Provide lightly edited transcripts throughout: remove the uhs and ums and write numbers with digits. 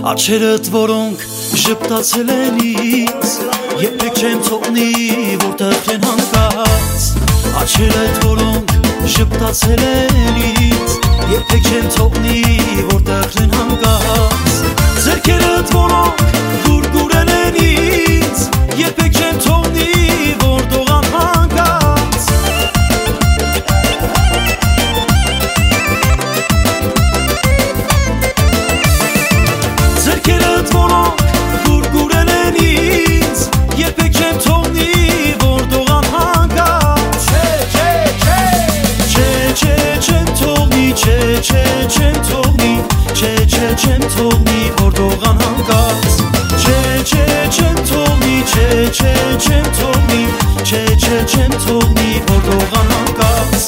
Աչերդ որոնք ժպտացել են ինձ, երբեք չեմ թողնի, որտեղ չեն հանգած։ Աչերդ որոնք ժպտացել են ինձ, երբեք չեմ թողնի, որտեղ չեն հանգած։ Ձեռքերդ որոնք գուրգուրել են ինձ, երբեք չեմ թողնի, որ դողան հանգած։ Ձեռքերդ որոնք գուրգուրել են ինձ, երբեք չեմ թողնի, որ դողան հանգած։ Չեմ թողնի, չեմ թողնի, չեմ թողնի, որ դողան հանգած։ Չեմ թողնի, չեմ թողնի, չեմ թողնի, որ դողան հանգած։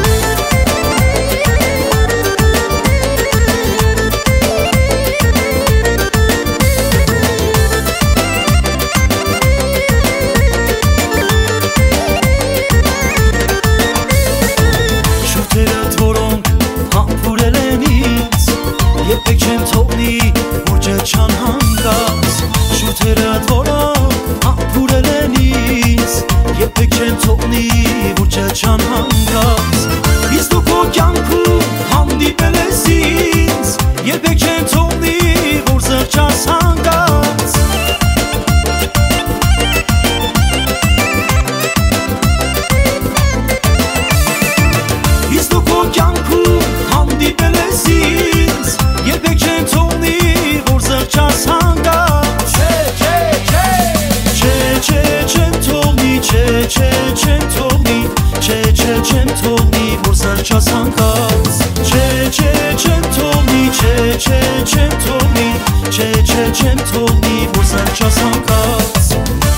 Շուրթերդ որոնք համբուրել են ինձ, երբեք չեմ թողնի, որ ջջան հանգած։ Շուրթերդ որոնք համբուրել են ինձ, երբեք չեմ թողնի, որ ջջան հանգած։ Իսկ դու քո կյանքում հանդիպել ես ինձ, երբեք չեմ թողնի, որ զղջաս հանգած։ Իսկ դու քո կյանքում հանդիպել ես ինձ, երբեք չեմ թողնի, որ զղջաս հանգած։ Չեմ թողնի, չեմ թողնի, չեմ թողնի, որ զղջաս հանգած։ Չեմ թողնի, չեմ թողնի, չեմ թողնի, որ զղջաս հանգած։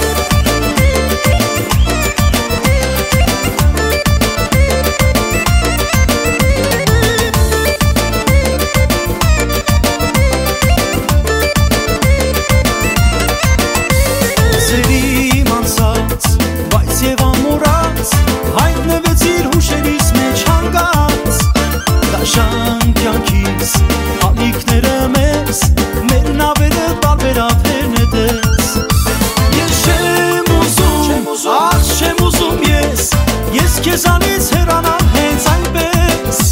Հայտնվեցիր հուշերիս մեջ հանգած, դաշան կյանքիս ալիքները մեզ, մեր նավերը տարբերափերն է դες։ Ես չեմ ուզում, ախ չեմ ուզում ես քեզանից հեռանալ հենց այնպես։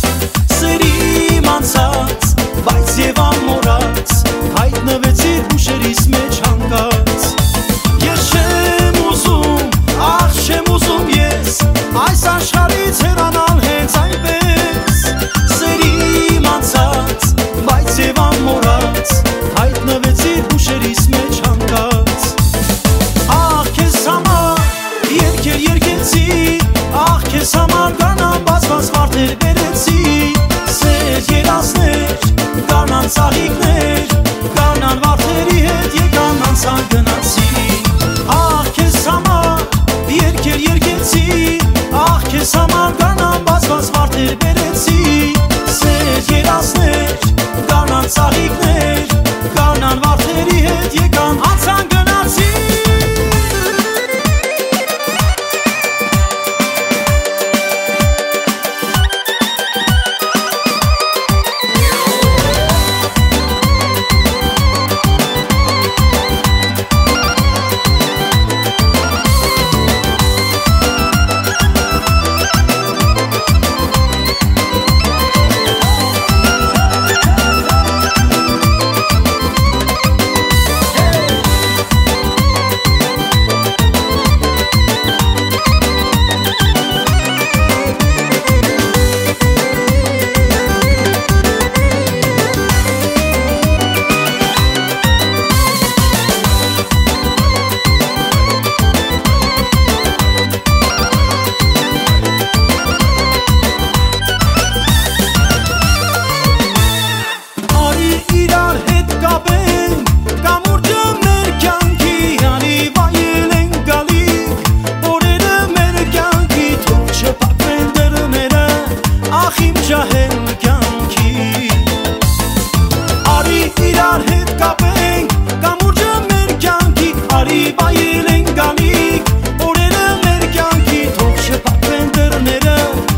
Սերիմ անցած, բայց և ամորած, հայտնվեցիր հուշերիս մեջ հանգած։ Ես չեմ ուզում, ախ չեմ ուզում այս աշխարհից հեռանալ հենց այնպես։ Սերիմ անցած, բայց և ամորած, հայտնվեցիր հուշերիս մեջ հանգած։ Ախ քեզ համար երգեր երգեցի, ախ քեզ համար գանան բացված վարդեր բերեցի։ Սեր երազներ, գանան ծաղիկներ, գանան վարդերի հետ եկան անցան գնացի։ Ախ քեզ համար երգեր երգեցի, ախ քեզ համար գանան բացված վարդեր բերեցի։ Սեր երազներ, գանան ծաղիկներ, գանան վարդերի հետ եկան անցան գնացի։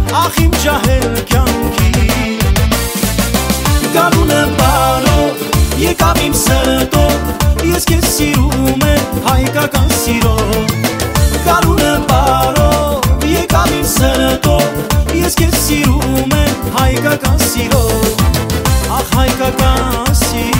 Գալուն եմ բարով եկավ իմ սրտո ես քեզ սիրում եմ հայկական սիրո Գարունը բարով եկավ իմ սրտո ես քեզ սիրում եմ հայկական սիրո Ախ հայկական սիրո